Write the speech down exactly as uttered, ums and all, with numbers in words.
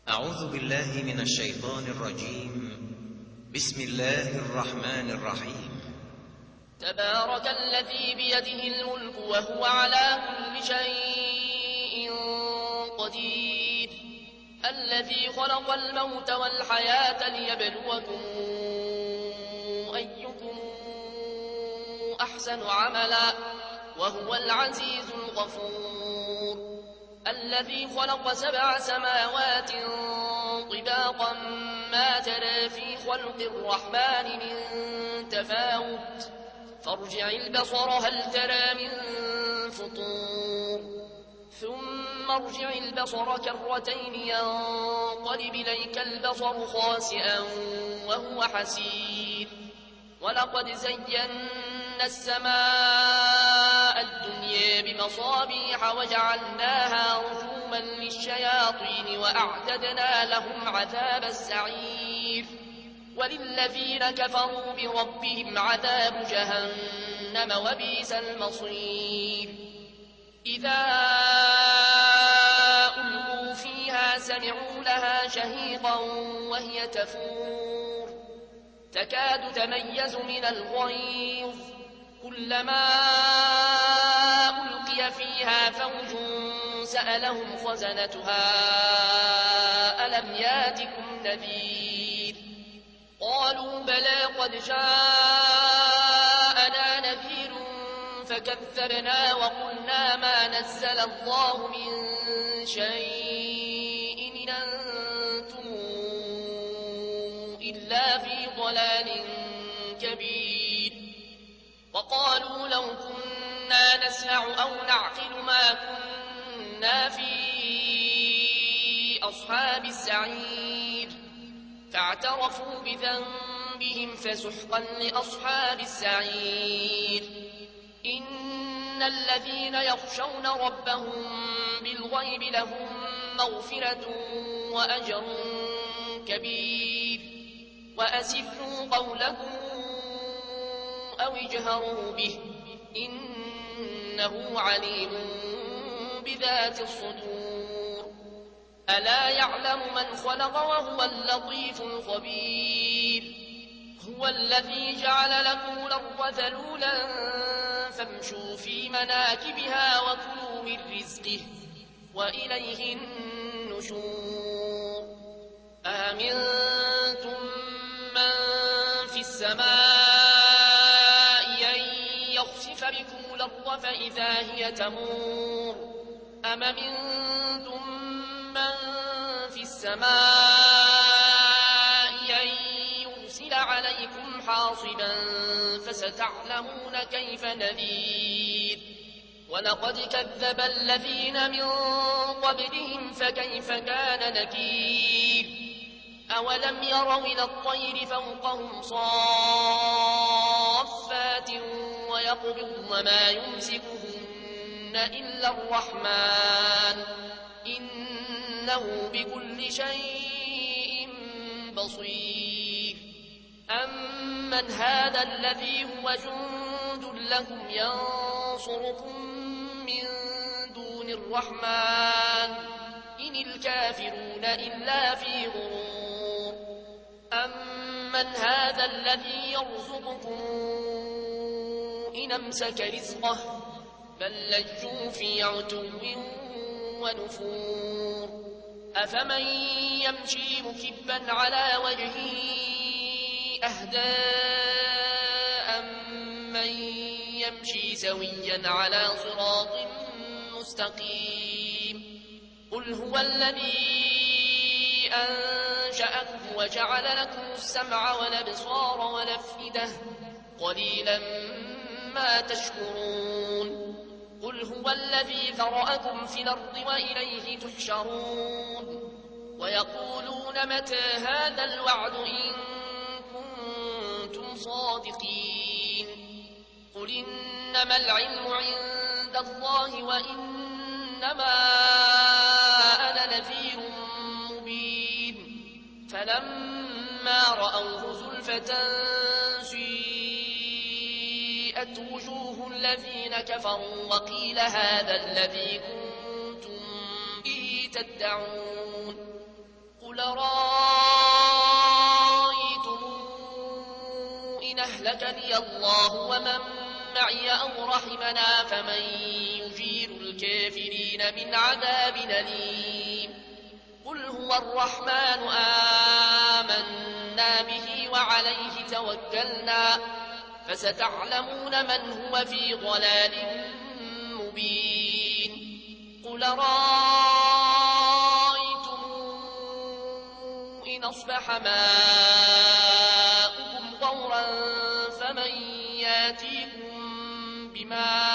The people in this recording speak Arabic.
أعوذ بالله من الشيطان الرجيم. بسم الله الرحمن الرحيم. تبارك الذي بيده الملك وهو على كل شيء قدير، الذي خلق الموت والحياة ليبلوكم أيكم أحسن عملا وهو العزيز الغفور، الذي خلق سبع سماوات طباقا ما ترى في خلق الرحمن من تفاوت فارجع البصر هل ترى من فطور ثم ارجع البصر كرتين ينقلب إليك البصر خاسئا وهو حسير، ولقد زينا السماء الدنيا بمصابيح وجعلناها رجوما للشياطين وأعتدنا لهم عذاب السعير، وللذين كفروا بربهم عذاب جهنم وبئس المصير. إذا ألقوا فيها سمعوا لها شهيقا وهي تفور تكاد تميز من الغيظ، كلما ألقي فيها فوج سألهم خزنتها ألم ياتكم نذير، قالوا بلى قد جاءنا نذير فكذبنا وقلنا ما نزل الله من شيء إن أنتم إلا في ضلال كبير، وقالوا لو كنا نسمع أو نعقل ما كنا في أصحاب السعير، فاعترفوا بذنبهم فسحقا لأصحاب السعير. إن الذين يخشون ربهم بالغيب لهم مغفرة وأجر كبير، وأسروا قولكم أو اجهروا به إنه عليم بذات الصدور، ألا يعلم من خلق وهو اللطيف الخبير، هو الذي جعل لكم الأرض ذلولا فامشوا في مناكبها وكلوا من رزقه وإليه النشور. آمنتم من في السماء أن يخسف بكم الأرض فإذا هي تمور، أم منتم من في السماء أن يرسل عليكم حاصبا فستعلمون كيف نذير، ولقد كذب الذين من قبلهم فكيف كان نكير، أولم يروا إلى الطير فوقهم صافات ويقبضن ما يمسكهن إلا الرحمن إنه بكل شيء بصير. أمن هذا الذي هو جند لكم ينصركم من دون الرحمن إن الكافرون إلا في غرور، أمن هذا الذي يرزقكم إن أمسك رزقه بل لجوا في عتو ونفور، أفمن يمشي مكبا على وجهه أهدى أمن يمشي سويا على صراط مستقيم، قل هو الذي أنشأكم وجعل لكم السمع والأبصار والأفئدة قليلا ما تشكرون، قل هو الذي ذرأكم في الأرض وإليه تحشرون، ويقولون متى هذا الوعد إن كنتم صادقين، قل إنما العلم عند الله وإنما أنا نذير مبين، فلما رأوه زلفة سيئت وجوه الذين كفروا وقيل هذا الذي كنتم به تدعون، أهلكني الله ومن معي أو رحمنا فمن يجير الكافرين من عذاب أليم قل هو الرحمن آمنا به وعليه توكلنا فستعلمون من هو في ضلال مبين قل رأيتم إن أصبح ماؤكم غورا فمن ياتيكم بماء